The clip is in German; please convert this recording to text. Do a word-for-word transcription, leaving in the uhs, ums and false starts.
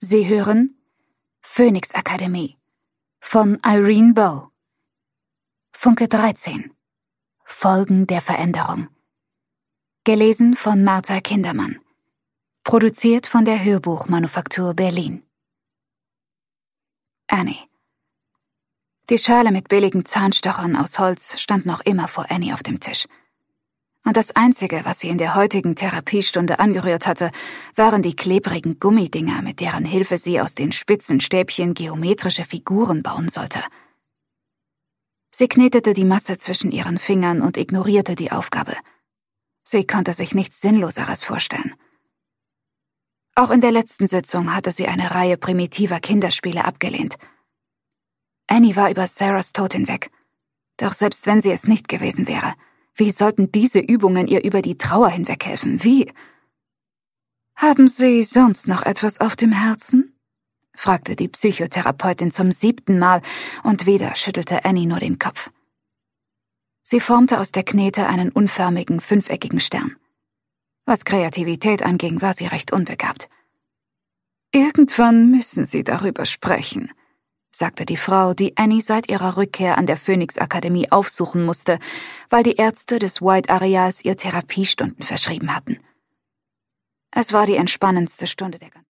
Sie hören Phoenix Akademie von Irene Bow. Funke dreizehn. Folgen der Veränderung. Gelesen von Martha Kindermann. Produziert von der Hörbuchmanufaktur Berlin. Annie. Die Schale mit billigen Zahnstochern aus Holz stand noch immer vor Annie auf dem Tisch. Und das Einzige, was sie in der heutigen Therapiestunde angerührt hatte, waren die klebrigen Gummidinger, mit deren Hilfe sie aus den spitzen Stäbchen geometrische Figuren bauen sollte. Sie knetete die Masse zwischen ihren Fingern und ignorierte die Aufgabe. Sie konnte sich nichts Sinnloseres vorstellen. Auch in der letzten Sitzung hatte sie eine Reihe primitiver Kinderspiele abgelehnt. Annie war über Sarahs Tod hinweg. Doch selbst wenn sie es nicht gewesen wäre, wie sollten diese Übungen ihr über die Trauer hinweghelfen? Wie? »Haben Sie sonst noch etwas auf dem Herzen?« fragte die Psychotherapeutin zum siebten Mal, und wieder schüttelte Annie nur den Kopf. Sie formte aus der Knete einen unförmigen, fünfeckigen Stern. Was Kreativität anging, war sie recht unbegabt. »Irgendwann müssen Sie darüber sprechen«, sagte die Frau, die Annie seit ihrer Rückkehr an der Phoenix Akademie aufsuchen musste, weil die Ärzte des White-Areals ihr Therapiestunden verschrieben hatten. Es war die entspannendste Stunde der ganzen